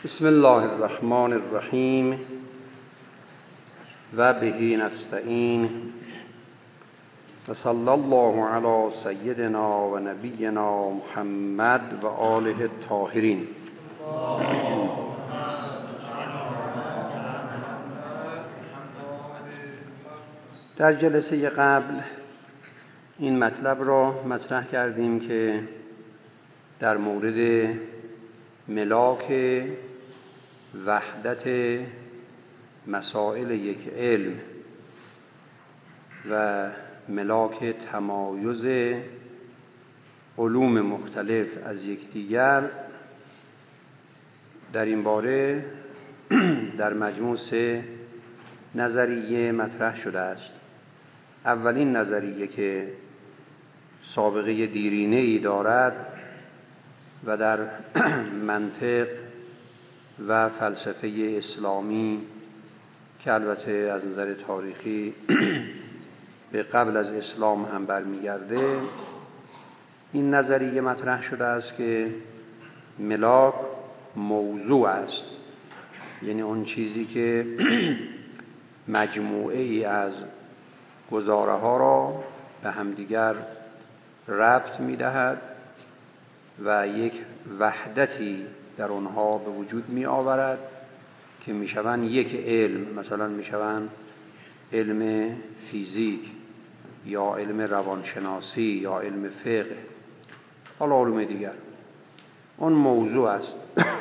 بسم الله الرحمن الرحیم و به نستعین و صلی الله علی سیدنا و نبینا محمد و آله الطاهرین. در جلسه قبل این مطلب را مطرح کردیم که در مورد ملاک وحدت مسائل یک علم و ملاک تمایز علوم مختلف از یکدیگر در این باره در مجموع 3 نظریه مطرح شده است. اولین نظریه که سابقه دیرینه‌ای دارد و در منطق و فلسفه اسلامی که البته از نظر تاریخی به قبل از اسلام هم برمیگرده، این نظریه مطرح شده است که ملاک موضوع است، یعنی اون چیزی که مجموعه ای از گزاره ها را به همدیگر ربط می‌دهد و یک وحدتی در آنها به وجود می آورد که می شوند یک علم. مثلا می شوند علم فیزیک یا علم روانشناسی یا علم فقه، حالا علوم دیگر. اون موضوع است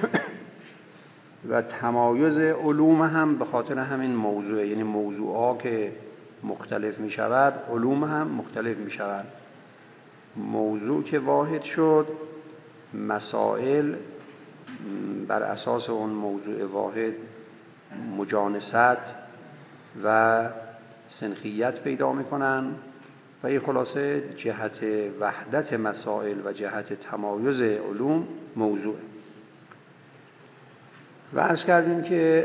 و تمایز علوم هم به خاطر همین موضوع، یعنی موضوعها که مختلف می شود علوم هم مختلف می شود. موضوع که واحد شد، مسائل بر اساس اون موضوع واحد مجانست و سنخیت پیدا میکنن و این خلاصه جهت وحدت مسائل و جهت تمایز علوم موضوع. و عرض کردیم که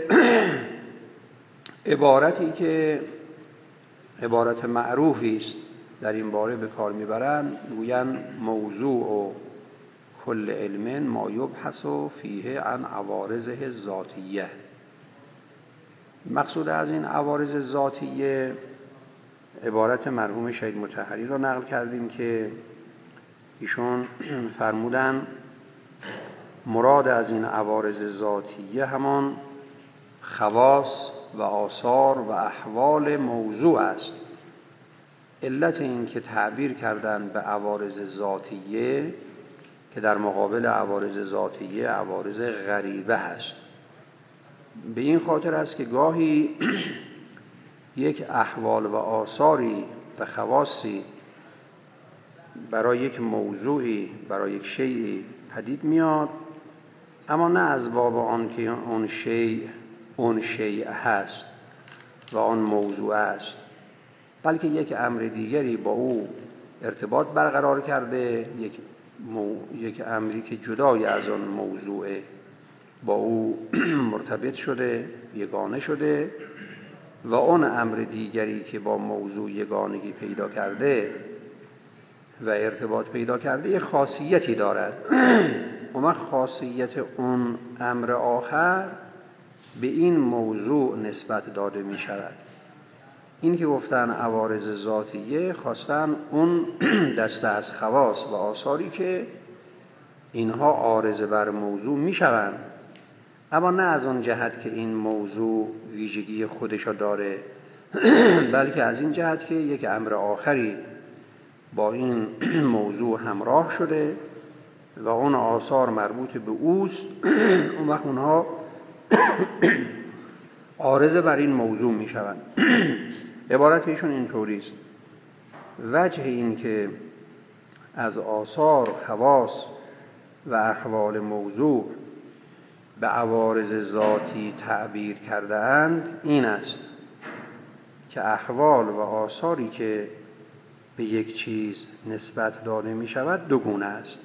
عبارتی که عبارت معروفی است در این باره به کار میبرند، گویند موضوع و کل علم ما یبحث فیه عن عوارضه ذاتیه. مقصود از این عوارض ذاتیه عبارت مرحوم شهید مطهری را نقل کردیم که ایشون فرمودن مراد از این عوارض ذاتیه همان خواص و آثار و احوال موضوع است. علت این که تعبیر کردن به عوارض ذاتیه که در مقابل عوارض ذاتیه عوارض غریبه هست، به این خاطر است که گاهی یک احوال و آثاری و خواصی برای یک موضوعی، برای یک شیئی پدید میاد، اما نه از باب آن که اون شیء هست و آن موضوع است، بلکه یک امر دیگری با او ارتباط برقرار کرده، یک امری که جدای از آن موضوع با او مرتبط شده، یگانه شده، و آن امر دیگری که با موضوع یگانگی پیدا کرده و ارتباط پیدا کرده یک خاصیتی دارد. اما خاصیت اون امر آخر به این موضوع نسبت داده می شود. این که گفتن عوارض ذاتیه، خواستن اون دسته از خواص و آثاری که اینها عارضه بر موضوع می شوند، اما نه از اون جهت که این موضوع ویژگی خودشو داره، بلکه از این جهت که یک امر آخری با این موضوع همراه شده و اون آثار مربوط به اوست، اون وقت اونها عارضه بر این موضوع می شوند. عبارت ایشون اینطوری است: وجه این که از آثار، خواص و احوال موضوع به عوارض ذاتی تعبیر کرده اند این است که احوال و آثاری که به یک چیز نسبت داده می شود دو گونه است.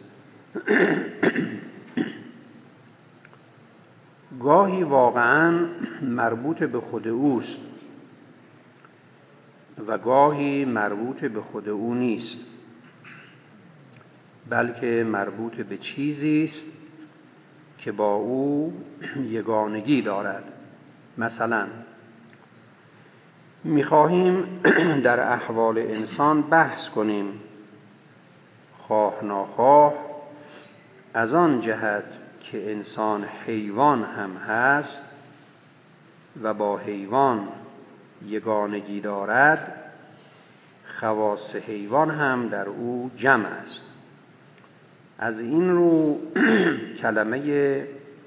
گاهی واقعاً مربوط به خود اوست و گاهی مربوط به خود او نیست، بلکه مربوط به چیزی است که با او یگانگی دارد. مثلا می‌خواهیم در احوال انسان بحث کنیم، خواه ناخواه، از آن جهت که انسان حیوان هم هست و با حیوان یگانگی دارد، خواص حیوان هم در او جمع است. از این رو کلمه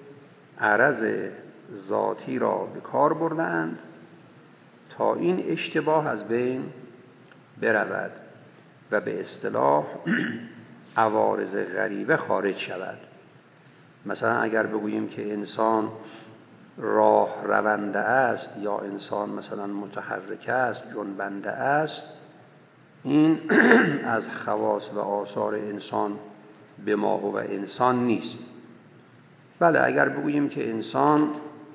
عرض ذاتی را به کار بردند تا این اشتباه از بین برود و به اصطلاح عوارض غریبه خارج شود. مثلا اگر بگوییم که انسان راه رونده است یا انسان مثلا متحرک است، جنبنده است، این از خواص و آثار انسان به ما و انسان نیست. بله اگر بگوییم که انسان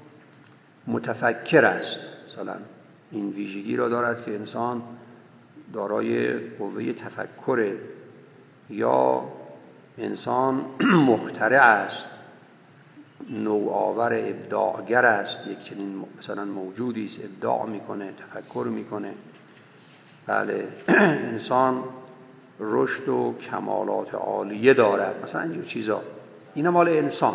متفکر است، مثلا این ویژگی را دارد که انسان دارای قوه تفکر، یا انسان مخترع است، نوآور، ابداعگر است، یک چنین مثلا موجودی است، ابداع میکنه، تفکر میکنه. بله انسان رشد و کمالات عالیه دارد، مثلا اینجور چیزا، اینا مال انسان،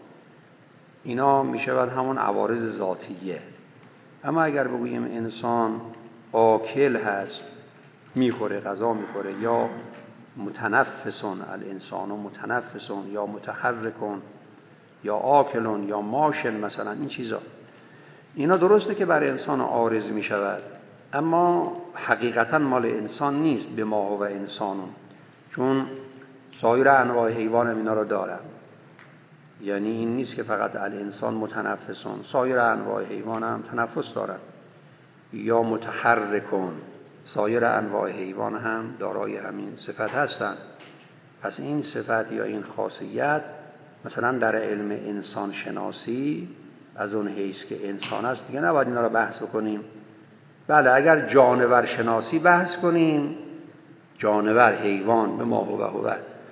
اینا میشود همون عوارض ذاتیه. اما اگر بگوییم انسان آکل هست، میخوره، غذا میخوره، یا متنفسون، الانسان متنفسون، یا متحرکون، یا آکلون، یا ماشن، مثلا این چیزا، اینا درسته که برای انسان عارض میشود، اما حقیقتا مال انسان نیست به ما و انسانون، چون سایر انواع حیوان هم اینا رو دارن. یعنی این نیست که فقط الانسان متنفسون، سایر انواع حیوان هم تنفس دارن، یا متحرکون، سایر انواع حیوان هم دارای همین صفت هستند. پس این صفت یا این خاصیت مثلا در علم انسان شناسی از اون حیث که انسان است دیگه نباید اینا رو بحث کنیم. بله اگر جانور شناسی بحث کنیم، جانور، حیوان، به ما هو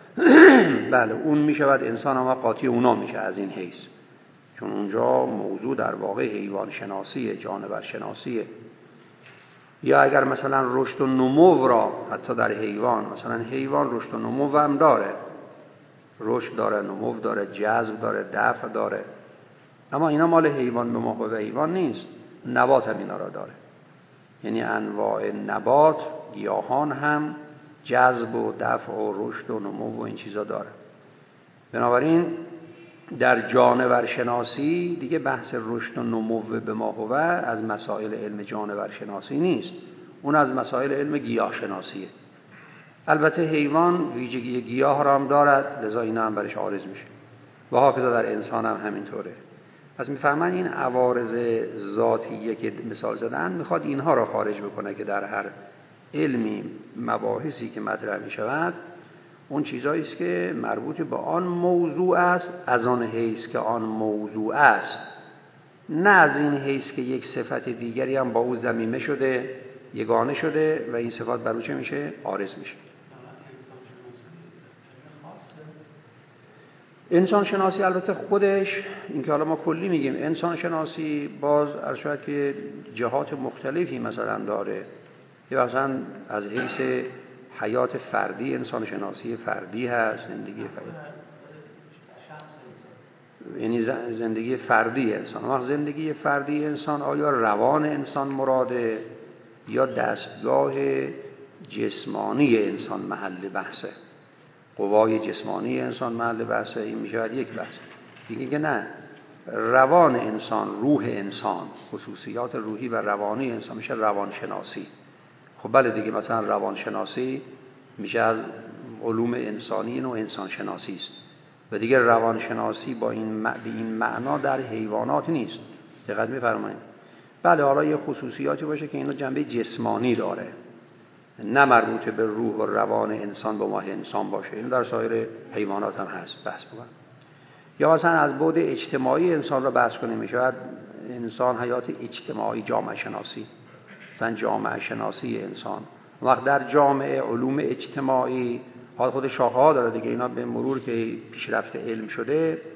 بله اون میشود انسان هم قاطی اونا میشه از این حیث، چون اونجا موضوع در واقع حیوان شناسیه، جانور شناسیه. یا اگر مثلا رشد و نمو را حتی در حیوان، مثلا حیوان رشد و نمو هم داره، رشد داره، نمو داره، جذب داره، دفع داره، اما اینا مال حیوان به ما و حیوان نیست. نبات هم اینا را داره، یعنی انواع نبات، گیاهان هم جذب و دفع و رشد و نمو و این چیزا داره. بنابراین در جانور شناسی دیگه بحث رشد و نمو به ما هو از مسائل علم جانور شناسی نیست، اون از مسائل علم گیاه شناسیه. البته حیوان ویژگی گیاه را هم دارد، لذا اینا هم برش عارض میشه، و حافظه در انسان هم همینطوره. پس میفهمن این عوارض ذاتیه که مثال زدن میخواد اینها را خارج بکنه که در هر علمی مباحثی که مطرح میشود اون چیزایی است که مربوط به آن موضوع است، از آن حیث که آن موضوع است، نه از این حیث که یک صفت دیگری هم با او ضمیمه شده، یگانه شده و این صفات بر او چه میشه؟ عارض میشه. انسان شناسی البته خودش، این که حالا ما کلی میگیم انسان شناسی، باز ارشد که جهات مختلفی مثلا داره، یا مثلا از حیث حیات فردی انسان شناسی فردی هست، زندگی فردی، یعنی زندگی فردی انسان. وقت زندگی فردی انسان آیا روان انسان مراده یا دستگاه جسمانی انسان محل بحثه؟ قوای جسمانی انسان محل بحثه، این میشود یک بحث دیگه که نه، روان انسان، روح انسان، خصوصیات روحی و روانی انسان میشه روانشناسی. خب بله دیگه، مثلا روانشناسی میشه از علوم انسانی و انسان شناسی است و دیگه روانشناسی با این معنا در حیوانات نیست. دقت می‌فرمایید؟ بله حالا یه خصوصیاتی باشه که اینو جنبه جسمانی داره، نه مربوط به روح و روان انسان با ماه انسان باشه، این در سایر حیوانات هم هست بحث بکنم. یا مثلا از بعد اجتماعی انسان را بحث کنیم، میشود انسان حیات اجتماعی، جامعه شناسی، مثلا جامعه شناسی انسان. وقت در جامعه علوم اجتماعی حال خود شاخه‌ها داره دیگه، اینا به مرور که پیشرفت علم شده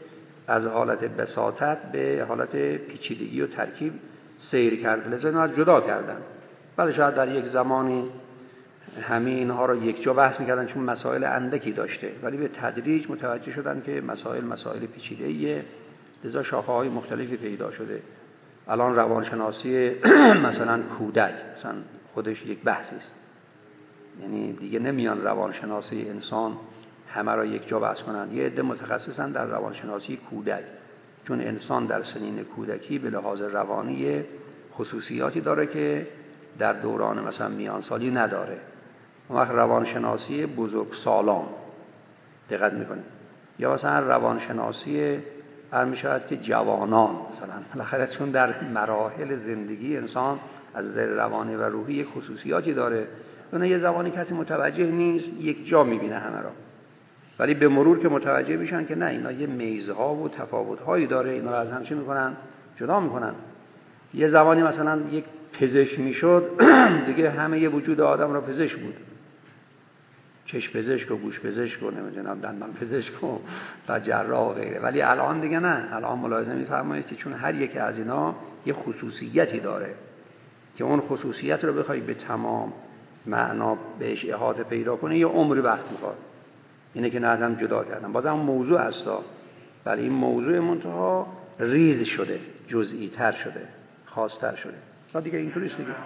از حالت بساطت به حالت پیچیدگی و ترکیب سیر کرد، لذا اینها جدا کردن. بعد شاید در یک زمانی همین اینها رو یک جا بحث می‌کردن چون مسائل اندکی داشته، ولی به تدریج متوجه شدن که مسائل پیچیده‌ایه، لذا شاخه‌های مختلفی پیدا شده. الان روانشناسی مثلا کودک مثلا خودش یک بحثی است، یعنی دیگه نمیان روانشناسی انسان همه را یک جا بحث کنن. یه عده متخصصن در روانشناسی کودک، چون انسان در سنین کودکی به لحاظ روانی خصوصیاتی داره که در دوران مثلا میانسالی نداره. اون وقت روانشناسی بزرگسالان دقت میکنیم، یا مثلا روانشناسی میشود که جوانان مثلا، بالاخره چون در مراحل زندگی انسان از نظر روانی و روحی یک خصوصیاتی داره، اون یه زمانی کسی متوجه نیست یک جا میبینه همه را، ولی به مرور که متوجه میشن که نه اینا یه میزها و تفاوت‌هایی داره، اینا رو از هم چی میکنن؟ جدا میکنن. یه زمانی مثلا یک پزشک میشد دیگه همه یه وجود آدم را پزشک بود، چشم پزشک و گوش پزشک و نمیدونم دندان پزشک و جراح و غیره، ولی الان دیگه نه. الان ملاحظه می‌فرمایید که چون هر یک از اینا یه خصوصیتی داره که اون خصوصیت رو بخوای به تمام معنا بهش احاطه پیدا کنه یه عمری وقت می‌خواد. اینه که نه هم جدا کردم. بازم موضوع هستا، ولی این موضوع منتها ریز شده، جزئی تر شده، خاص‌تر شده. تا دیگه اینطوریست دیگه.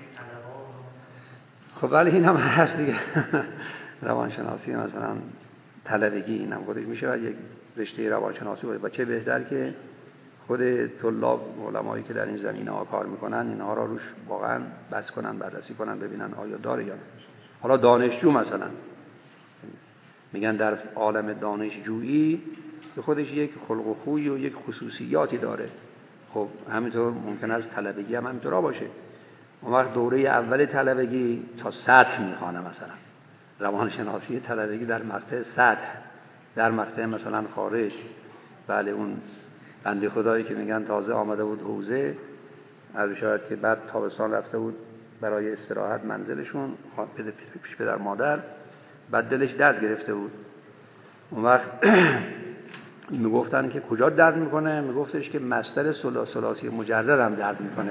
خب ولی این هم هست دیگه. روانشناسی مثلا طلبگی اینم خودش میشه یک رشته روانشناسی باشه. و چه بهتر که خود طلاب علمایی که در این زمینه‌ها کار میکنن اینها را روش واقعا بس کنن، بررسی کنن، ببینن آیا داره یا نه. حالا دانشجو مثلا میگن در عالم دانشجویی به خودش یک خلق و خوی و یک خصوصیاتی داره. خب همینطور ممکن است طلبگی هم همینطورا باشه. اون وقت دوره اول طلبگی تا سطح میخوانه، مثلا روانشناسی طلبگی در مقطع سطح، در مقطع مثلا خارج. بله اون بنده خدایی که میگن تازه آمده بود حوزه، از شاید که بعد تابستان رفته بود برای استراحت منزلشون پیش پدر مادر، بعد دلش درد گرفته بود. اون وقت میگفتن که کجا درد میکنه؟ میگفتش که مصدر ثلاثی مجرد هم درد میکنه.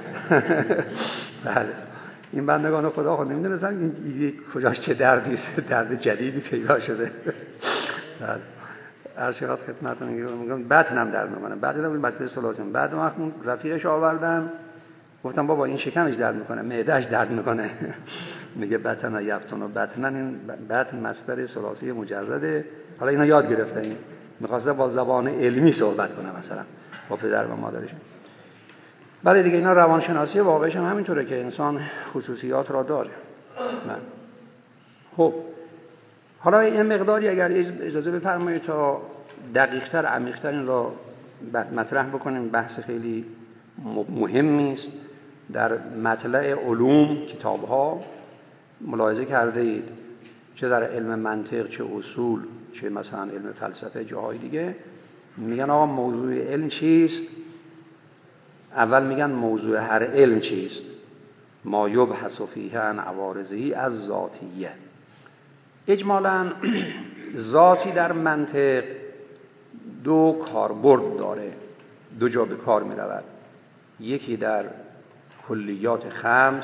بله این بندگان خدا خود نمیدونستن این کجاش چه دردی، درد جدیدی پیدا شده. بله ارشاد خدمتتون میگم بطن هم درد میکنه. بعد دیدم مصدر ثلاثی، بعد وقت رفیقش آوردم گفتم بابا این شکمش درد میکنه، معدهش درد میکنه. میگه بطن یفتون و بطنن، این بطن مصدر ثلاثی مجرده. حالا اینا یاد گرفته، این میخواسته با زبان علمی صحبت کنه مثلا با پدر و مادرشون. بله دیگه اینا روانشناسی واقعش هم همینطوره که انسان خصوصیات را داره. من خب حالا این مقداری اگر اجازه بفرمایید تا دقیق‌تر عمیق‌تر این را مطرح بکنیم. بحث خیلی مهمی است. در مطلع علوم کتاب‌ها ملاحظه کرده اید، چه در علم منطق، چه اصول، چه مثلا علم فلسفه، جاهای دیگه میگن آقا موضوع علم چیست؟ اول میگن موضوع هر علم چیست؟ ما یبحث فیه عن عوارضه از ذاتیه. اجمالاً ذاتی در منطق دو کاربرد داره، دو جا به کار می رود. یکی در کلیات خمس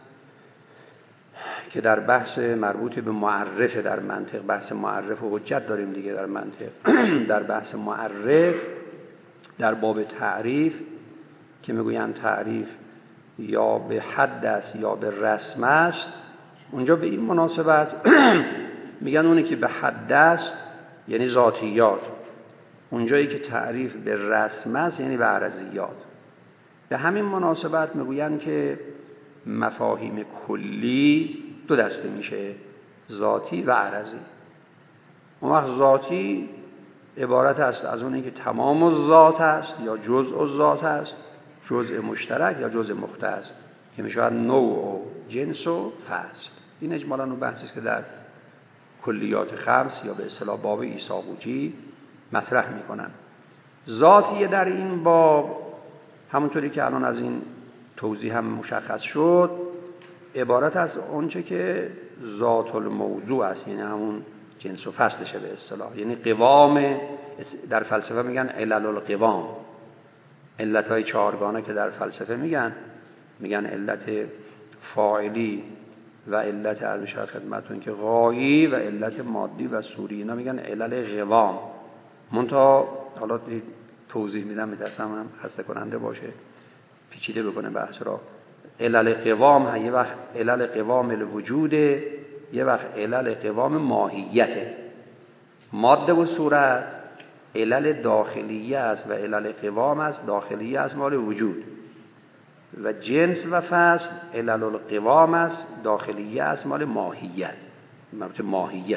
که در بحث مربوط به معرف در منطق، بحث معرف و حجت داریم دیگه در منطق. در بحث معرف در باب تعریف که میگویند تعریف یا به حد است یا به رسم است، اونجا به این مناسبت میگن اونی که به حد است یعنی ذاتیات، اونجایی که تعریف به رسم است یعنی به عرضیات. به همین مناسبت میگویند که مفاهیم کلی دو دسته میشه، ذاتی و عرضی. اون وقت ذاتی عبارت است از اونی که تمام الذات است یا جزء الذات است، جزء مشترک یا جزء مختص که میشه نوع و جنس و فصل. این اجمالاً اون بحثی است که در کلیات خمس یا به اصطلاح باب ایساقوچی مطرح میکنن. ذاتی در این باب همونطوری که الان از این توضیح هم مشخص شد، عبارت از اونچه که ذات الموضوع است، یعنی همون جنس و فصلشه به اصطلاح، یعنی قوام در فلسفه میگن علل القوام، علتهای چهارگانه که در فلسفه میگن علت فاعلی و علت عرض شد خدمتتون که غایی و علت مادی و صوری، اینا میگن علل قوام. منتها حالا توضیح میدم، میترسم هم خسته کننده باشه، پیچیده بکنه بحث را. علل قوام یه وقت علل قوام الوجوده، یه وقت علل قوام ماهیته. ماده و صورت علل داخلیه است و علل قوام است داخلیه است مال وجود، و جنس و فصل علل القوام است داخلیه است مال ماهیت، ماهیت.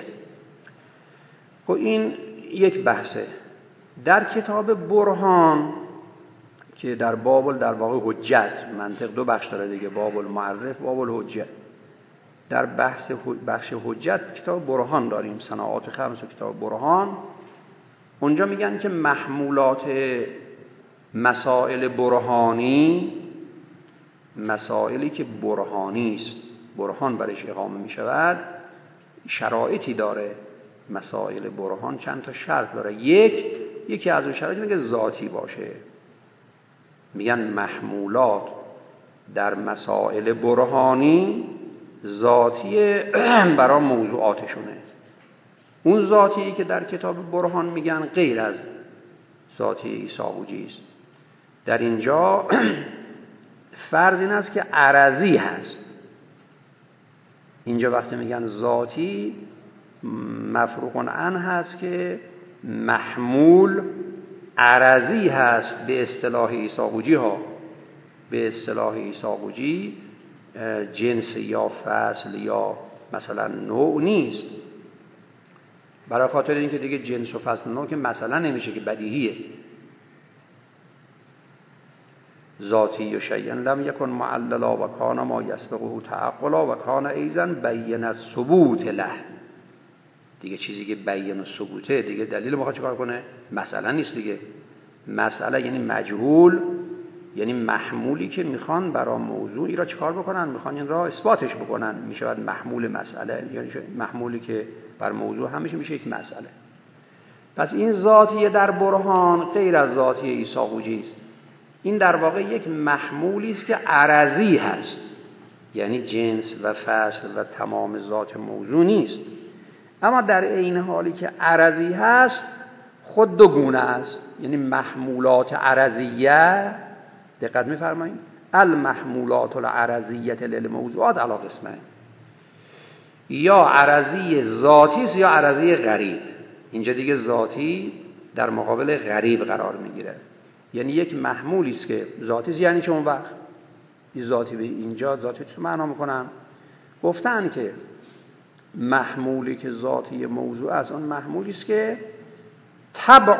خب این یک بحثه. در کتاب برهان که در باب در واقع حجت، منطق دو بخش داره دیگه، باب المعرف، باب الحجت. در بخش حجت کتاب برهان داریم، صناعات خمس و کتاب برهان. اونجا میگن که محمولات مسائل برهانی، مسائلی که برهانی است، برهان برش اقامه می شود، شرایطی داره. مسائل برهان چند تا شرط داره. یکی از اون شرایط میگه ذاتی باشه. میگن محمولات در مسائل برهانی ذاتی برای موضوعاتشونه. اون ذاتی که در کتاب برهان میگن غیر از ذاتی عیسی حجی است. در اینجا فرض این است که عرضی هست. اینجا وقتی میگن ذاتی مفروغ عنه هست که محمول عرضی هست به اصطلاح عیسی حجی ها. به اصطلاح عیسی حجی جنس یا فصل یا مثلا نوع نیست. برای خاطر اینکه دیگه جنس و فصل نوع که مثلا نمیشه که بدیهیه. ذاتی و شیئا لم یکن معللا و کان ما یسبقه تعقلا و کان ایضا بین الثبوت له. دیگه چیزی که بین الثبوته دیگه دلیل میخواد چیکار کنه؟ مسئله نیست دیگه. مسئله یعنی مجهول، یعنی محمولی که میخوان برای موضوعی را چیکار بکنن، میخوان این را اثباتش بکنن، میشود محمول مسئله، یعنی محمولی که بر موضوع همیشه میشه یک مسئله. پس این ذاتی در برهان غیر از ذاتی عیسی حجی است. این در واقع یک محمولی است که عرضی هست، یعنی جنس و فصل و تمام ذات موضوع نیست. اما در عین حالی که عرضی هست خود دو گونه است، یعنی محمولات عرضیه. دقت می‌فرمایید؟ المحمولات العرضیه للموضوعات علی قسمین، یا عرضی ذاتی است یا عرضی غریب. اینجا دیگه ذاتی در مقابل غریب قرار میگیره. یعنی یک محمولی است که ذاتی است، یعنی چه اون وقت این ذاتی به اینجا ذاتی چه معنا میکنن؟ گفتن که محمولی که ذاتی موضوع است اون محمولی است که تبع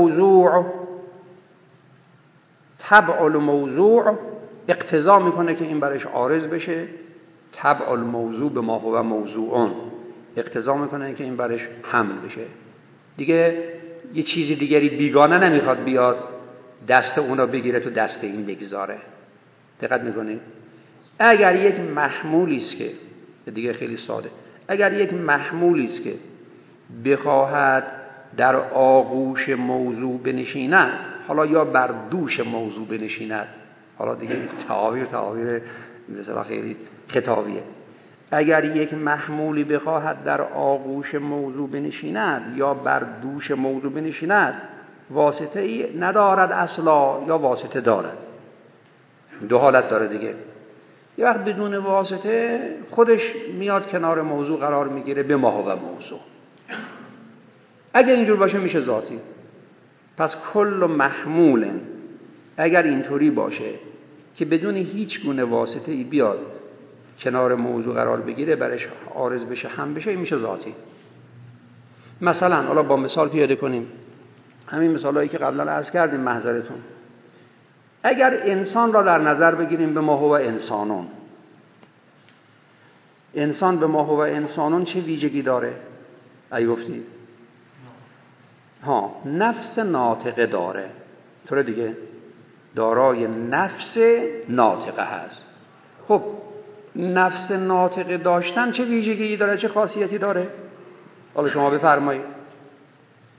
الموضوع اقتضا میکنه که این برش عارض بشه. تبع الموضوع به ما هو موضوعون اقتضا میکنه که این برش حمل بشه. دیگه یه چیزی دیگری بیگانه نمیخواد بیاد دست اون رو بگیره تو دست این بگذاره. دقت میکنید؟ اگر یک محمولی است که دیگه خیلی ساده، اگر یک محمولی است که بخواهد در آغوش موضوع بنشیند، حالا یا بر دوش موضوع بنشیند، حالا دیگه تعابیر مثلا خیلی خطابیه. اگر یک محمولی بخواهد در آغوش موضوع بنشیند یا بر دوش موضوع بنشیند، واسطه ای ندارد اصلا یا واسطه دارد. دو حالت داره دیگه. یه وقت بدون واسطه خودش میاد کنار موضوع قرار میگیره به ما هو موضوع. اگر اینجور باشه میشه ذاتی. پس کل محمول اگر اینطوری باشه که بدون هیچ گونه واسطه ای بیاد کنار موضوع قرار بگیره، برش عارض بشه، هم بشه، میشه ذاتی. مثلا حالا با مثال پیاده کنیم همین مثالایی که قبلا عرض کردیم محضرتون. اگر انسان را در نظر بگیریم به ما هو انسانون، انسان به ما هو انسانون چه ویژگی داره؟ ای گفتید نفس ناطقه داره. طور دیگه دارای نفس ناطقه هست. خب نفس ناطقه داشتن چه ویژگی داره، چه خاصیتی داره؟ حالا شما بفرمایید.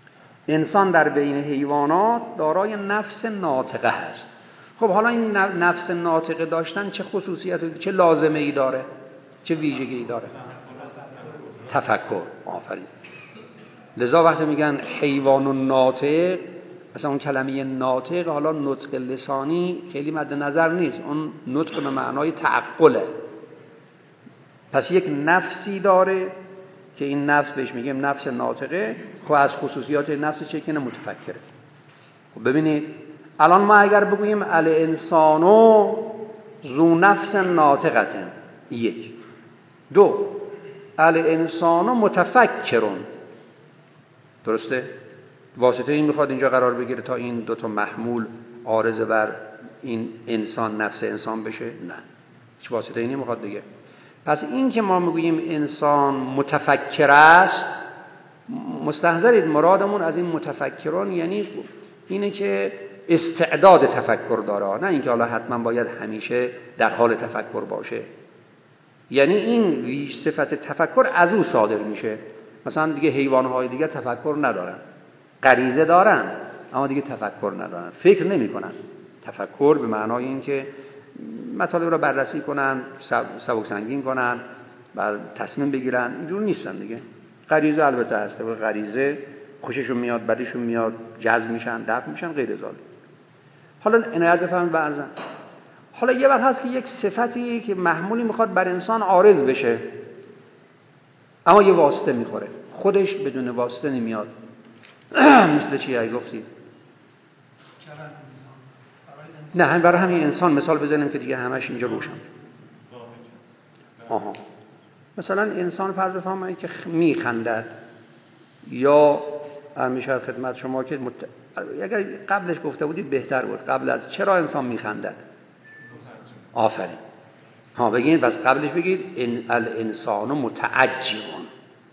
انسان در بین حیوانات دارای نفس ناطقه است. خب حالا این نفس ناطقه داشتن چه خصوصیت، چه لازمه ای داره، چه ویژگی ای داره؟ تفکر. آفرین. لذا وقتی میگن حیوان ناطق، مثلا اون کلمه ناطق حالا نطق لسانی خیلی مد نظر نیست، اون نطق به معنای تعقله. پس یک نفسی داره که این نفس بهش میگیم نفس ناطقه. خب از خصوصیات نفس چه که متفکره. خب ببینید الان ما اگر بگوییم الانسانو ذو نفس ناطقه، یک. دو، الانسانو متفکرون، درسته؟ واسطه این میخواد اینجا قرار بگیره تا این دو تا محمول عارض بر این انسان، نفس انسان بشه؟ نه، هیچ واسطه اینی میخواد بگه. پس این که ما میگوییم انسان متفکر است، مستحضرید مرادمون از این متفکرون یعنی اینه که استعداد تفکر داره، نه اینکه حالا حتما باید همیشه در حال تفکر باشه. یعنی این صفت تفکر از او صادر میشه. مثلا دیگه حیوانهای دیگه تفکر ندارن، غریزه دارن اما دیگه تفکر ندارن، فکر نمیکنن. تفکر به معنای این که مطالب رو بررسی کنن، سبک سنگین کنن، بعد تصمیم بگیرن، اینجور نیستن دیگه. غریزه البته هست، غریزه خوششون میاد، بدشون میاد، جذب میشن، دفع میشن، غیر ذالک. حالا عنایت بفرمایید بعضا. حالا یه وقت هست که یک صفتی که محمولی میخواد بر انسان عارض بشه اما یه واسطه میخوره، خودش بدون واسطه نمیاد. مثل چی اگه گفتید؟ نه همین برای همین انسان مثال بزنیم که دیگه همش اینجا روشن. آها، مثلا انسان فرض بفرمایید که میخندد، یا همیشه خدمت شما که اگر قبلش گفته بودید بهتر بود. قبل از چرا انسان میخندد؟ آفرین. ها بگید، بس قبلش بگید الانسان متعجب.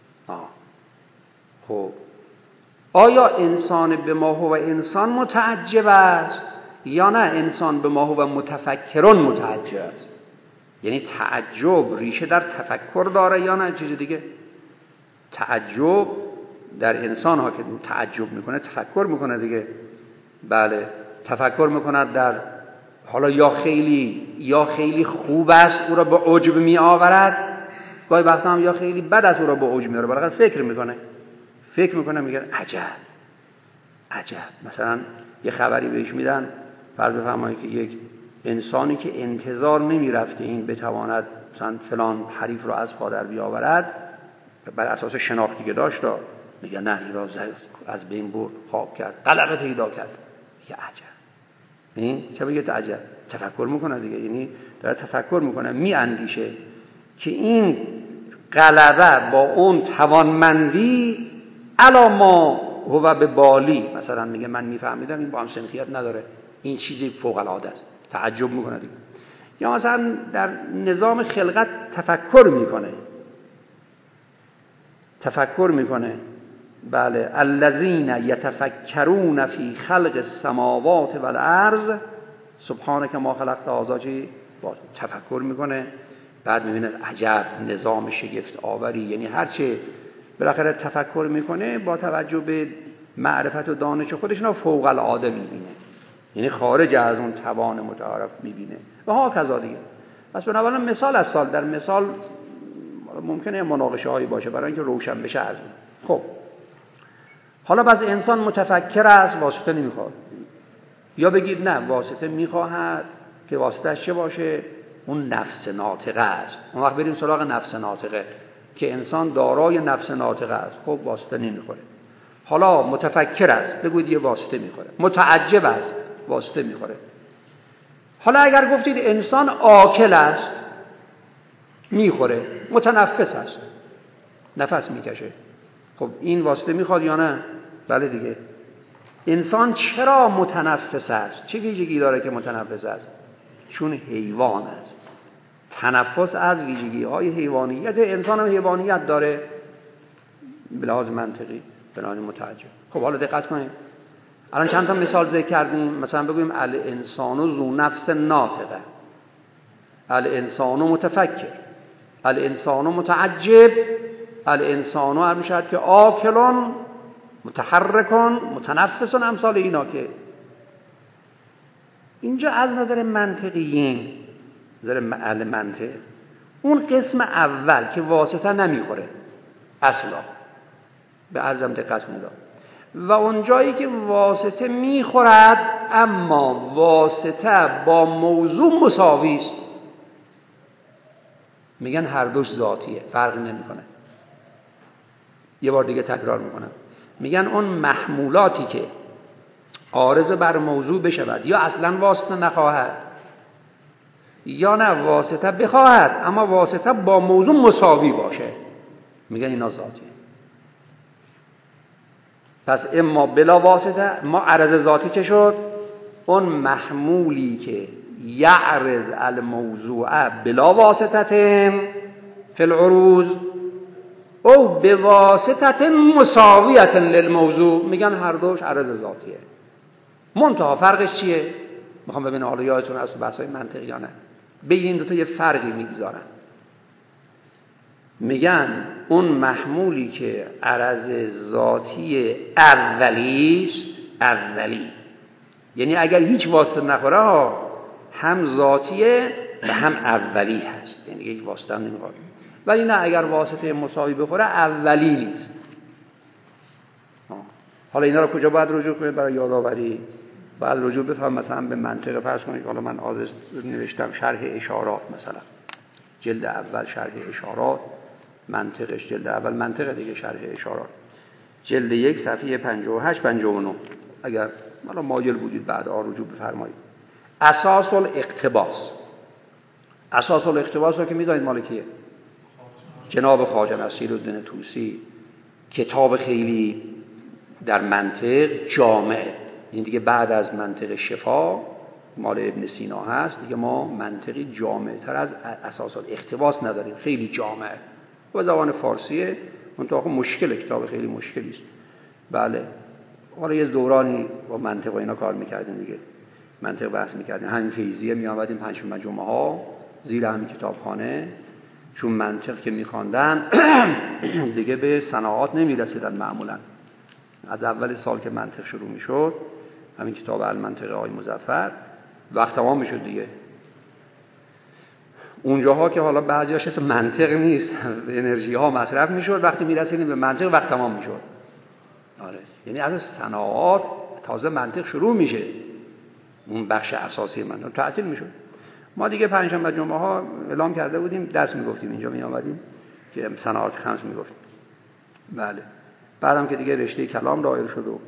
خب آیا انسان به ما هو انسان متعجب است یا نه انسان به ما هو متفکرون متعجب است؟ یعنی تعجب ریشه در تفکر داره یا نه چیز دیگه؟ تعجب در انسان ها که تعجب میکنه تفکر میکنه دیگه. بله، تفکر میکنه در حالا یا خیلی خوب است او را به عجب می آورد، گاهی وقتا هم یا خیلی بد است او را به عجب میاره. بالاخره فکر میکنه میگه عجب. مثلا یه خبری بهش میدن، فرض بفرمایید که یک انسانی که انتظار نمیرفت که این بتواند مثلا فلان حریف را از پا در بیاورد، بر اساس شناختی که داشت میگه نه این را از بین برد، خواب کرد، غلبه پیدا کرد. یه عجب. این چه بگه عجب؟ تفکر میکنه دیگه، یعنی داره تفکر میکنه، میاندیشه که این غلبه با اون توانمندی علا ما هو به بالی، مثلا میگه من میفهمیدم این با هم سنخیت نداره، این چیزی فوق العاده است، تعجب میکنه دیگه. یا مثلا در نظام خلقت تفکر میکنه. بله، الذین یتفکرون فی خلق السماوات والارض سبحانک ما خلقت هذا چی؟ تفکر میکنه، بعد میبینه عجب نظام شگفت آوری. یعنی هرچه بالاخره تفکر میکنه با توجه به معرفت و دانش خودش نه فوق العاده میبینه، یعنی خارج از اون توان متعارف میبینه و ها کذا دیگه. پس بنابراین مثال از سال در مثال ممکنه مناقشه هایی باشه برای اینکه روشن بشه از اون. خب حالا بعض انسان متفکر است، واسطه نمیخواد. یا بگید نه، واسطه میخواهد که واسطهش چه باشه؟ اون نفس ناطقه است. اون وقت بریم سراغ نفس ناطقه که انسان دارای نفس ناطقه است. خب واسطه نمیخوره. حالا متفکر است، بگوید یه واسطه میخوره. متعجب است، واسطه میخوره. حالا اگر گفتید انسان آکل است، میخوره. متنفس است، نفس میکشه. خب این واسطه میخواد یا نه؟ بله دیگه. انسان چرا متنفس است؟ چه ویژگی داره که متنفس است؟ چون حیوان است. تنفس از ویژگی های حیوانیت انسان هم حیوانیت داره به لحاظ منطقی، بنابراین متعجب. خب حالا دقت کنید، الان چند تا مثال ذکر کردیم. مثلا بگویم الانسان ذو نفس ناطقه، الانسان متفکر، الانسان متعجب، الانسان هر میشد که آکلون متحرکون متنفسون امثال اینا. که اینجا از نظر منطقیین، نظر منطق، اون قسم اول که واسطه نمیخوره اصلا، به عرضم دقت کنید، و اون جایی که واسطه میخورد اما واسطه با موضوع مساوی است، میگن هر دوش ذاتیه، فرقی نمیکنه. یه بار دیگه تکرار میکنم، میگن اون محمولاتی که عارض بر موضوع بشود یا اصلا واسطه نخواهد یا نه واسطه بخواهد اما واسطه با موضوع مساوی باشه، میگن اینا ذاتیه. پس اما بلا واسطه، ما عرض ذاتی چه شد؟ اون محمولی که یعرض الموضوع بلا واسطه فی العروض او بواسطه مساویت للموضوع، میگن هر دوش عرض ذاتیه. منتها فرقش چیه؟ میخوام ببینم حالا یادتون از بحث‌های منطقی یا نه. بین این دو تا یه فرقی میگذارن. میگن اون محمولی که عرض ذاتی اولی، یعنی اگر هیچ واسطه نخوره هم ذاتیه و هم اولی هست، یعنی هیچ واسطه هم نمیخوره. ولی نه اگر واسطه مساوی بخوره اولی نیست. حالا اینا رو کجا باید رجوع کنید برای یادآوری؟ باید رجوع بفهم مثلا به منطق. فرض کنید حالا من آدرس نوشتم شرح اشارات، مثلا جلد اول شرح اشارات، منطقش جلد اول منطق دیگه شرح اشارات، جلد 1 صفحه 58 59. اگر حالا مایل بودید بعدا رجوع بفرمایید. اساس الاقتباس. اساس الاقتباس رو که می‌دونید مال کیه؟ جناب خواجه نصیرالدین طوسی. کتاب خیلی در منطق جامعه، این دیگه بعد از منطق شفا مال ابن سینا هست دیگه. ما منطقی جامعه تر از اساس الاقتباس نداریم، خیلی جامعه و زبان فارسیه. منطقه مشکل، کتاب خیلی مشکلی است. بله حالا یه دورانی با منطق و اینا کار میکردیم دیگه، منطق بحث میکردیم. همین فیضیه میآمدیم پنجشنبه جمعه ها زیر همین کتابخانه، چون منطق که میخواندن دیگه به صناعات نمیرسیدن. معمولا از اول سال که منطق شروع میشد، همین کتاب المنطق آقای مظفر، وقت تمام میشد دیگه. اونجاها که حالا بعضیاش اسم منطق نیست، انرژی ها مصرف میشد، وقتی میرسیدیم به منطق وقت تمام میشد. آره، یعنی از صناعات تازه منطق شروع میشه، اون بخش اساسی منطق تعطیل میشد. ما دیگه پنجشنبه جمعه ها اعلام کرده بودیم درس میگفتیم، اینجا می آمدیم که صناعات خمس میگفتیم. بله بعدم که دیگه رشته کلام دایر شد و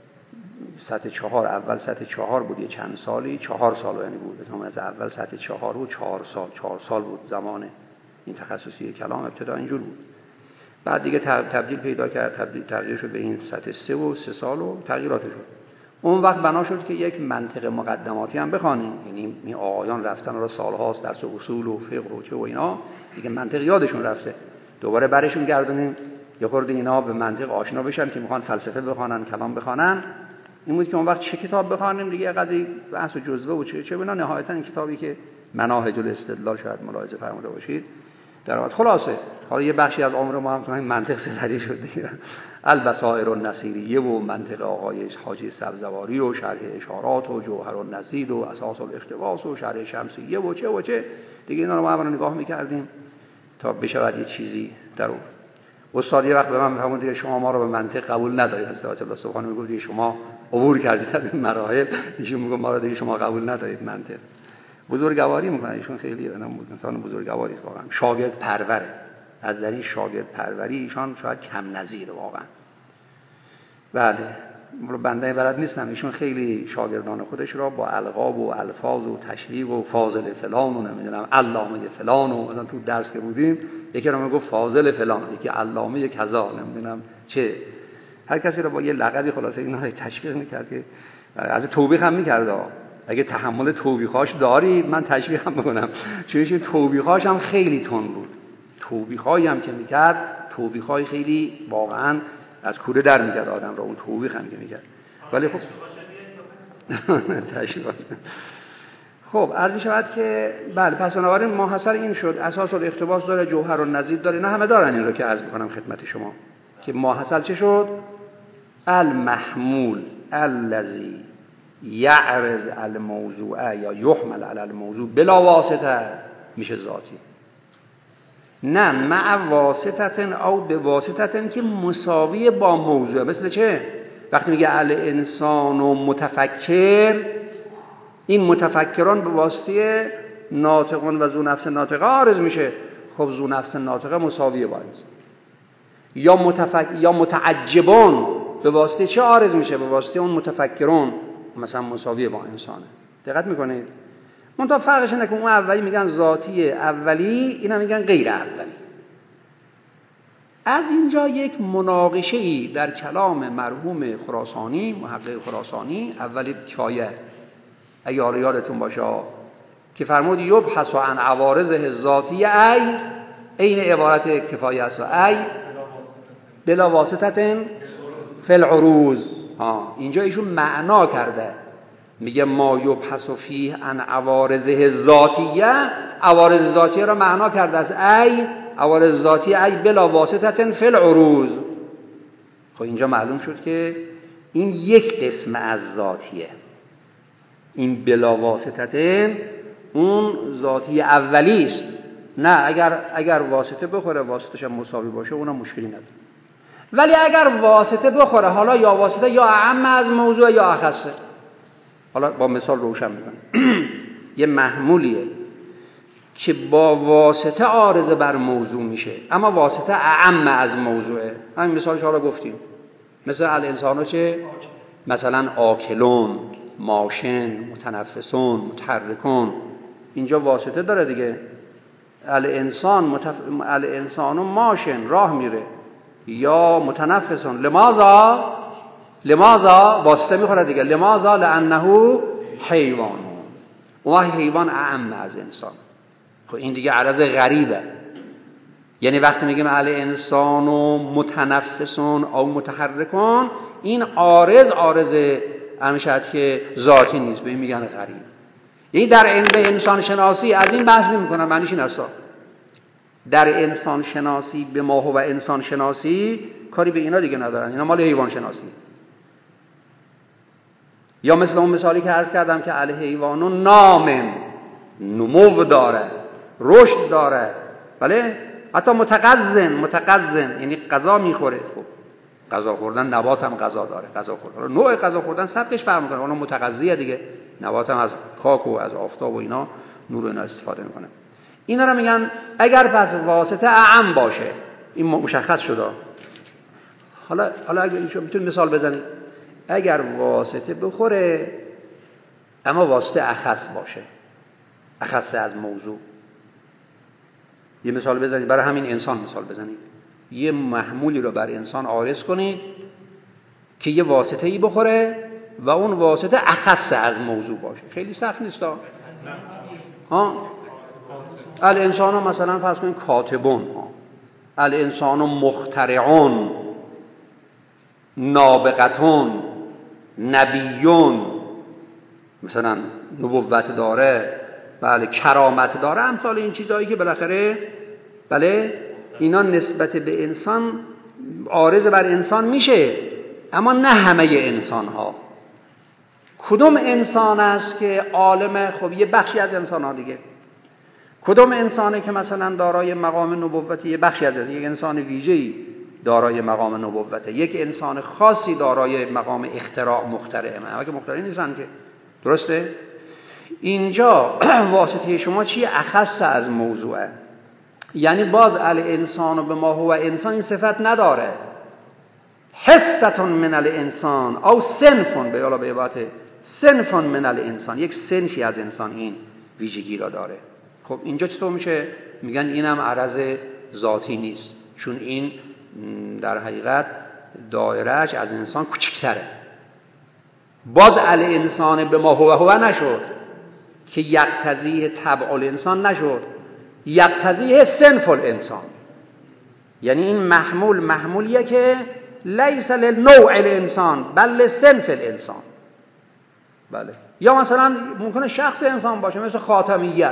سطح 4، اول سطح 4 بود یه چند سالی، 4 سال یعنی بود از اول سطح 4 و 4 سال بود زمان این تخصصی کلام. ابتدا اینجور بود، بعد دیگه تبدیل پیدا کرد، تغییر شد به این سطح 3 و 3 سال و تغییرات شد. اون وقت بنا شد که یک منطق مقدماتی هم بخوانیم، یعنی این آقایان رفتن را سالهاست درس اصول و فقه و چه و اینا دیگه منطق یادشون رفته، دوباره برشون گردونیم یه خورده اینا به منطق آشنا بشن که میخوان فلسفه بخوانن، کلام بخوانن. این بود که اون وقت چه کتاب بخوانیم دیگه، قضیه بحث و جزوه و چه بنا. نهایتا این کتابی که مناهج الاستدلال شاید ملاحظه فرموده باشید در واقع خلاصه. حالا یه بخشی از عمر ما هم تو این منطق سپری شد دیگه. البصائر النصیریه و منطق آقای حاجی سبزواری و شرح اشارات و جوهر النزید و اساس الاقتباس و شرح شمسیه و چه دیگه. اینا رو ما هم نگاه می‌کردیم تا بشود یه چیزی در اون. استاد یه وقت به من می‌فرمود دیگه شما ما رو به منطق قبول ندارید. حضرت الله سبحانه میگفت دیگه شما عبور کردید از این مراحل، ایشون میگه ما رو دیگه شما قبول ندارید منطق. بزرگواری میکنه ایشون، خیلی انسان بزرگواری است واقعا، شاگرد پروره. از در این شاگرد پروری ایشان شاید کم نظیره واقعا. بله بنده بلد نیستم، ایشون خیلی شاگردان خودش را با القاب و الفاظ و تشریح و فاضل فلان و نمیدونم علامه فلان و مثلا تو درس که بودیم یکی رو میگفت فاضل فلان، یکی علامه کذا، نمیدونم چه، هر کسی رو با یه لقبی خلاصه اینا رو تشویق میکرد که از توبیخ هم میکرد. اگه تحمل توبیخاش داری من تشویق هم بکنم، چون این توبیخاش هم خیلی تند بود. توبیخایی هم که میکرد، توبیخای خیلی واقعا از کوره در میکرد آدم را، اون توبیخ هم که میکرد. ولی خب تشویق. خب عرض شود که بله پس بنابراین ماحصل این شد. اساس الاقتباس داره، جوهر النزید داره، نه همه دارن این رو که عرض میکنم خدمت شما که ماحصل چه شد؟ المحمول الذي یعرض الموضوع یا یحمل علی الموضوع بلا واسطه میشه ذاتی. نه مع واسطتن او به واسطتن که مساوی با موضوع. مثل چه؟ وقتی میگه الانسان و متفکر، این متفکران به واسطه ناطقون و ذو نفس ناطقه عارض میشه. خب ذو نفس ناطقه مساوی با انسان. یا متعجبان به واسطه چه عارض میشه؟ به واسطه اون متفکرون مثلا مساوی با انسانه. دقت میکنید؟ منتها فرقش اینه که اون اولی میگن ذاتی اولی، اینا میگن غیر اولی. از اینجا یک مناقشه ای در کلام مرحوم خراسانی، محقق خراسانی، اولی کایه اگه حالا یادتون باشه که فرمود یبحث عن عوارض ذاتی ای این عبارت کفایه است ای بلا واسطه فی العروض. اینجا ایشون معنا کرده، میگه ما یبحث فیه عن عوارض ذاتیه، عوارض ذاتیه را معنا کرده از ای عوارض ذاتیه ای بلا واسطه فی العروض. خب اینجا معلوم شد که این یک قسم از ذاتیه، این بلا واسطه اون ذاتی اولی است. نه اگر واسطه بخوره واسطش هم مساوی باشه اونم مشکلی نداره. ولی اگر واسطه بخوره، حالا یا واسطه یا اعم از موضوع یا اخصه، حالا با مثال روشن میکنم. یه محمولیه که با واسطه عارضه بر موضوع میشه، اما واسطه اعم از موضوعه. همین مثالش حالا گفتیم، مثل الانسانو چه؟ مثلا آکلون، ماشن، متنفسون، متحرکون، اینجا واسطه داره دیگه. الانسانو ماشن راه میره، یا متنفسون لماذا واسطه میخوره دیگه، لماذا لانه حیوان، اون حیوان اعم از انسان. خب این دیگه عرض غریبه. یعنی وقتی میگیم الانسان و متنفسون او متحرکون، این عارض همشد که ذاتی نیست، به این میگن غریب. یعنی در انسان شناسی از این بحث نمیکنن، معنیش این است در انسان شناسی به ما هو انسان شناسی کاری به اینا دیگه ندارن، اینا مال حیوان شناسی. یا مثل اون مثالی که عرض کردم که الحیوان نام نمو داره، رشد داره، بله، حتی متقزن یعنی غذا میخوره. خب غذا خوردن، نبات هم غذا داره، غذا خوردن نوع غذا خوردن سبکش فرق میکنه. اون متغذیه دیگه، نبات هم از خاک و از آفتاب و اینا نور اینا استفاده میکنه. اینا رو میگن اگر پس واسطه اعم باشه، این مشخص شده. حالا اگه اینجا میتونید مثال بزنید، اگر واسطه بخوره اما واسطه اخص باشه، اخص از موضوع. یه مثال بزنید، برای همین انسان مثال بزنید. یه محمولی رو بر انسان عارض کنید که یه واسطه‌ای بخوره و اون واسطه اخص از موضوع باشه. خیلی سخت نیست الانسان ها مثلا فرض کنید کاتبون، الانسان مخترعون، نابغتون، نبیون، مثلا نبوت داره، بله، کرامت داره، امثال این چیزهایی که بالاخره بله اینا نسبت به انسان عارض بر انسان میشه، اما نه همه انسان ها. کدوم انسان است که عالم؟ خب یه بخشی از انسان ها دیگه. کدوم انسانه که مثلا دارای مقام نبوته؟ یه بخشی از یک انسان ویژه‌ای دارای مقام نبوته، یک انسان خاصی دارای مقام اختراع مخترعه. همه که مخترعی نیستن که، درسته؟ اینجا واسطه شما چیه؟ اخص از موضوعه. یعنی باز الانسان به ما هو انسان این صفت نداره. حصتون من الانسان او صنفون، به عبارت صنفون من الانسان، یک صنفی از انسان این ویژگی را داره. خب اینجا چطور میشه؟ میگن اینم عرض ذاتی نیست، چون این در حقیقت دایرهش از انسان کوچکتره. باز الانسان به ما هو نشد که یقتضیه طبع الانسان نشد، یقتضیه صنف الانسان. یعنی این محمولیه که لیس للنوع الانسان بل لصنف الانسان. بله. یا مثلا ممکنه شخص انسان باشه، مثل خاتمیت.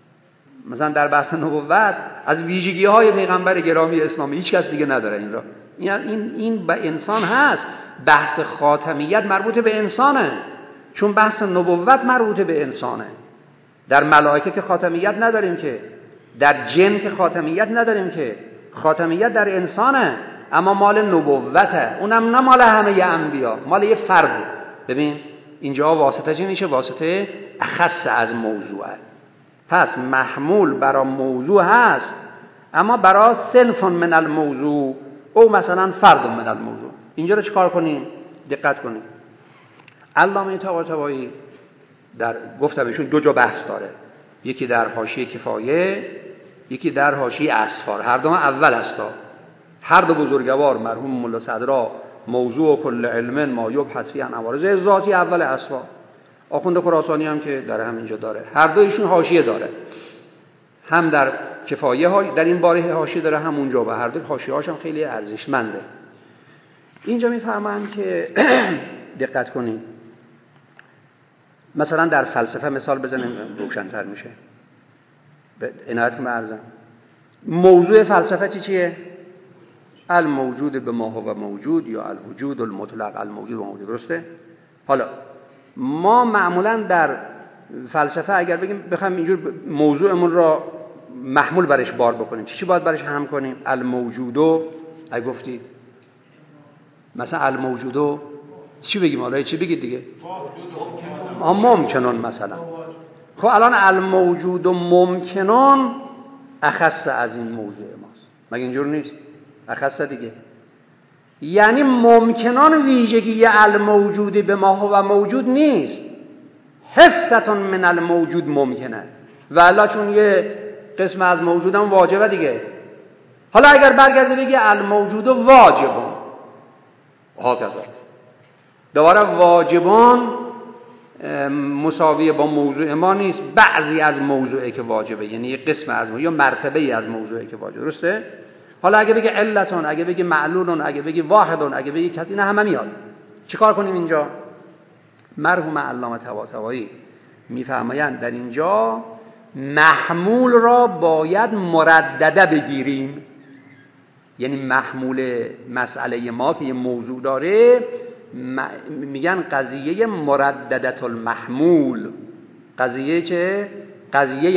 مثلا در بحث نبوت از ویژگی‌های پیغمبر گرامی اسلامی هیچ کس دیگه نداره این را. این به انسان هست. بحث خاتمیت مربوط به انسانه، چون بحث نبوت مربوط به انسانه. در ملائکه که خاتمیت نداریم که، در جن که خاتمیت نداریم که، خاتمیت در انسانه، اما مال نبوته، اونم نه مال همه انبیا، مال یه فرد. ببین اینجا واسطه چی میشه؟ واسطه اخص از موضوعه. پس محمول برای موضوع هست، اما برای صنف من الموضوع او مثلا فرد من الموضوع. اینجا رو چیکار کنیم؟ دقت کنیم. علامه طباطبایی در گفتم ایشون دو جا بحث داره، یکی در حاشیه کفایه، یکی در حاشیه اسفار. هر دو اول هستا. هر دو بزرگوار مرحوم ملا صدرا موضوع کل علم ما یبحث فیه عن عوارض ذاتی اول اسفار. آخوند خراسانی هم که در همینجا داره. هر دو ایشون حاشیه داره، هم در کفایه های در این باره حاشیه داره، هم اونجا، و هر دو حاشیه‌هاش هم خیلی ارزشمنده. اینجا میفهمن که دقت کنید، مثلا در فلسفه مثال بزنیم روشن‌تر میشه. به عنایت معرضم موضوع فلسفه چیه؟ الموجود به ما هو موجود، یا الوجود المطلق، الموجود و موجود. درسته؟ حالا ما معمولا در فلسفه اگر بخوایم اینجور موضوعمون را محمول برش بار بکنیم، چی باید برش هم کنیم؟ الموجودو، اگه گفتی مثلا الموجودو چی بگیم؟ حالا چی بگید دیگه؟ ممکنون مثلا. خب الان الموجود و ممکنون اخص از این موضوع ماست، مگه اینجور نیست؟ اخص دیگه، یعنی ممکنون ویژگی الموجود به ما هو موجود نیست، حصتون من الموجود ممکنه، والا چون یه قسم از موجودم واجبه دیگه. حالا اگر برگردی بگی الموجود واجبون، ها کذا دوباره واجبون مساویه با موضوع ما نیست، بعضی از موضوعی که واجبه، یعنی یه قسم از موضوع یا مرتبه از موضوعی که واجبه. درسته؟ حالا اگه بگی علتون، اگه بگی معلولون، اگه بگی واحدون، اگه بگی کسی، نه همه میاد. چیکار کنیم اینجا؟ مرحوم علامه طباطبایی میفرمایند در اینجا محمول را باید مردده بگیریم، یعنی محمول مسئله ما که یه موضوع داره میگن قضیه مرددت المحمول. قضیه چه؟ قضیه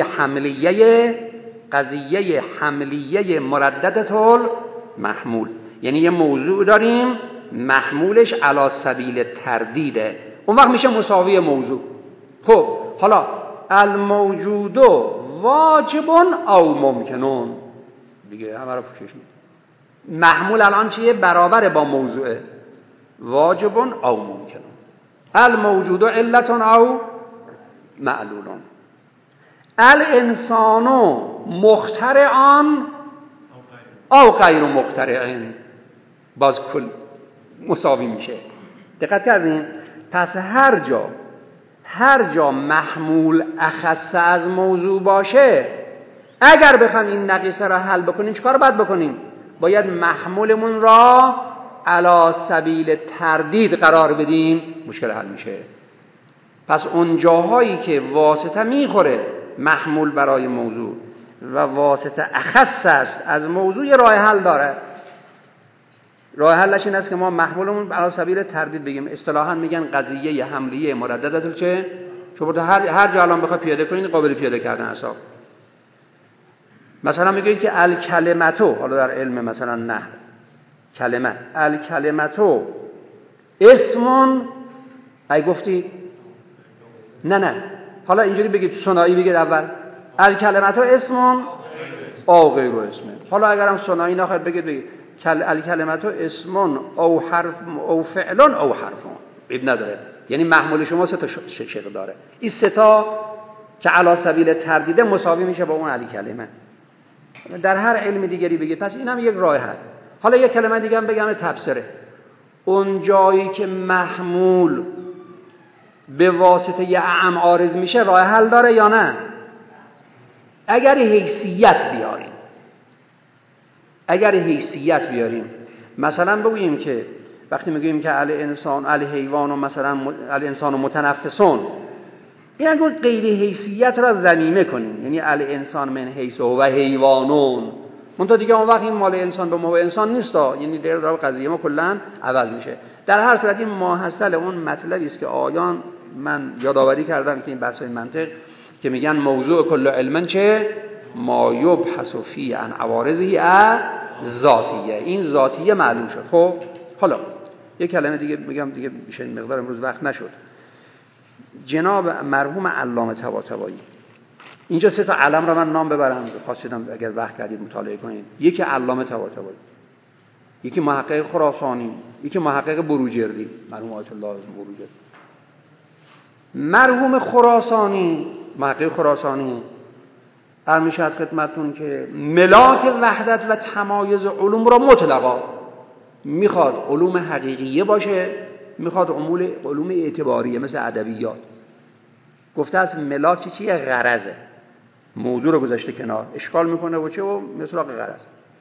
حملیه مرددت المحمول، یعنی یه موضوع داریم محمولش علی سبیل تردیده، اون وقت میشه مساوی موضوع. خب حالا الموجود واجبون او ممکنون دیگه همه رو پوشش میده. محمول الان چیه؟ برابر با موضوعه، واجبون او ممکنون. الموجود علتون او معلولون. الانسان مخترعان او غیر مخترعین، باز کل مساوی میشه. دقت کردین؟ پس هر جا محمول اخص از موضوع باشه، اگر بخوایم این نقیصه را حل بکنیم چیکار باید بکنیم؟ باید محمولمون را علی سبیل تردید قرار بدیم، مشکل حل میشه. پس اون جاهایی که واسطه میخوره محمول برای موضوع و واسطه اخص است از موضوع، راه حل داره. راه حلش این است که ما محمولمون علی سبیل تردید بگیم. اصطلاحاً میگن قضیه حملیه مرددت چه؟ چون هر جا الان بخواد پیاده کنین قابل پیاده کردن حساب. مثلا میگه که الکلمتو، حالا در علم مثلا نحو کلمه، الکلمتو اسمون، ای گفتی نه حالا اینجوری بگید، ثنایی بگید اول الکلمتو اسمون او غیر اسمه. حالا اگرم ثنایی نخواهید بگید الکلمتو اسمون او حرف او فعلون او حرفون، عیب نداره. یعنی محمول شما سه تا شکل داره. این سه تا که علی سبیل تردیده مساوی میشه با اون الکلمه. در هر علم دیگری بگید. پس اینم یک راه هست. حالا یک کلمه دیگه هم بگم تفسیره. اون جایی که محمول به واسطه یه اعم عارض میشه راه حل داره یا نه؟ اگر حیثیت بیاریم مثلا بگوییم که وقتی میگیم که الانسان الحیوان و مثلا الانسان متنفسون، این اگر غیر حیثیت را ضمیمه کنیم، یعنی الانسان من حیث و حیوانون، منتها دیگه اون وقت این مال انسان به ما انسان نیست، یعنی در قضیه ما کلا عوض میشه. در هر صورت این ماحصل اون مطلبی است که آیان من یادآوری کردم که این بحث منطق که میگن موضوع کل علم چه ما یبحث فی عن عوارضه ذاتیه، این ذاتیه معلوم شد. خب حالا یک کلمه دیگه میگم دیگه میشه، این مقدار امروز وقت نشد. جناب مرحوم علامه طباطبایی، اینجا سه تا علم را من نام ببرم خواستم اگر وقت کردید مطالعه کنید. یکی علامه طباطبایی، یکی محقق خراسانی، یکی محقق بروجردی، مرحوم آیت الله بروجردی. مرحوم خراسانی، محقق خراسانی همیشه از خدمتون که ملاک وحدت و تمایز علوم را مطلقا میخواد علوم حقیقیه باشه، میخواد علوم اعتباریه مثل ادبیات. گفته از ملاک چیه؟ غرضه. موضوع رو گذاشته کنار، اشکال میکنه و چه و مثلا غرض.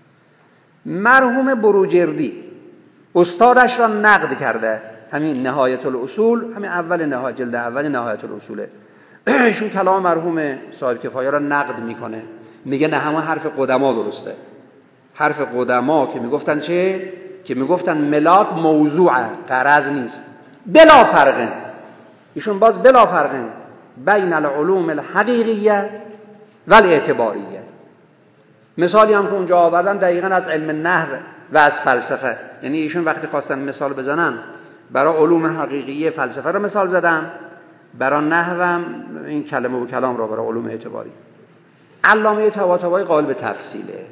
مرحوم بروجردی استادش را نقد کرده، همین نهایت الاصول، همین اول نهایت جلد اول نهایت الاصوله. ایشون کلام مرحوم صاحب کفایه را نقد میکنه، میگه نه همون حرف قدما درسته. حرف قدما که میگفتن چه؟ که میگفتن ملاک موضوعه، غرض نیست. بلا فرقه، ایشون باز بلا فرقه بین العلوم الحقیقیه و الاعتباریه. مثالی هم که اونجا آوردن دقیقاً از علم نحو و از فلسفه، یعنی ایشون وقتی خواستن مثال بزنن برای علوم حقیقیه فلسفه رو مثال زدن، برای نحو هم این کلمه و کلام رو برای علوم اعتباری. علامه طباطبایی قائل به تفصیله.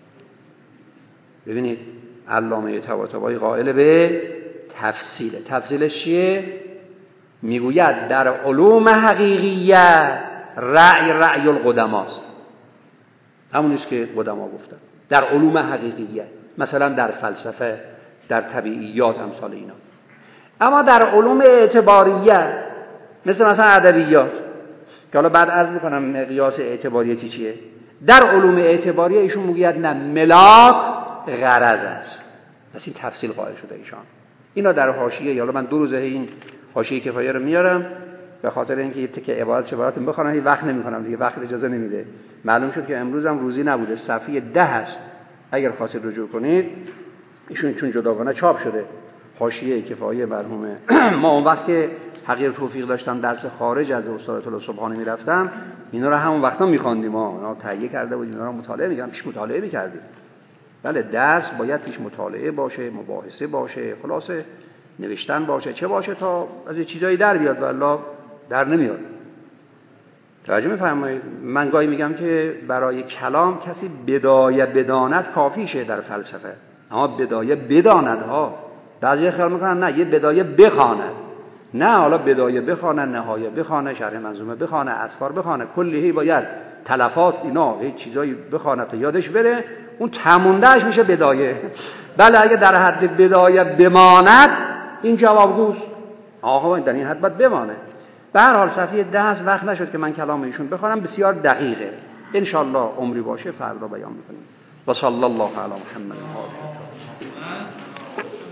ببینید علامه طباطبایی قائل به تفصیله. تفصیلش چیه؟ میگوید در علوم حقیقیه رأی القدماست، همون است که قدما گفتن. در علوم حقیقیه، مثلا در فلسفه، در طبیعیات، امثال اینا. اما در علوم اعتباریه مثلا ادبیات که حالا بعد عرض میکنم مقیاس اعتباریتی چیه، در علوم اعتباریه ایشون میگوید نه، ملاک غرض است. پس این تفصیل قائل شده ایشان. اینا در حاشیه، حالا من 2 روزه این حاشیه کفایه رو میارم به خاطر اینکه یه تکه عبارت چه عبارت بخونم، هیچ وقت نمیکنم دیگه، وقت اجازه نمیده. معلوم شد که امروز هم روزی نبوده، صفحه 10 هست اگر خواستید رجوع کنید. ایشون چون جداگانه چاپ شده حاشیه کفایه مرحوم ما اون وقت که حقیر توفیق داشتم درس خارج از استاد الله سبحانی میرفتم، اینا رو همون وقتا میخواندیم، اینا تهیه کرده بودیم، اینا رو مطالعه میکردیم، پیش مطالعه میکردیم. بله درس باید پیش مطالعه باشه، مباحثه باشه، خلاصه نوشتن باشه، چه باشه تا از یه چیزایی در بیاد، والله در نمیاد. توجه میفرمایید؟ من گاهی میگم که برای کلام کسی بدایه بداند کافیشه در فلسفه، اما بدایه بداند ها. بعضی خیال میکنن نه، یه بدایه بخواند. نه، حالا بدایه بخونه، نهایه بخونه، شرح منظومه بخونه، اسفار بخونه، کلی باید تلفات اینا هیچ چیزایی بخونه تا یادش بره، اون تموندهش میشه بدایه. بله اگه در حد بدایه بماند این جوابگوست، آقا در این حد باید بمانه. به هر حال صفحه 10 وقت نشد که من کلام ایشون بخونم، بسیار دقیقه. ان شاء الله عمری باشه فردا بیان میکنیم. و صلی الله علی محمد و آله.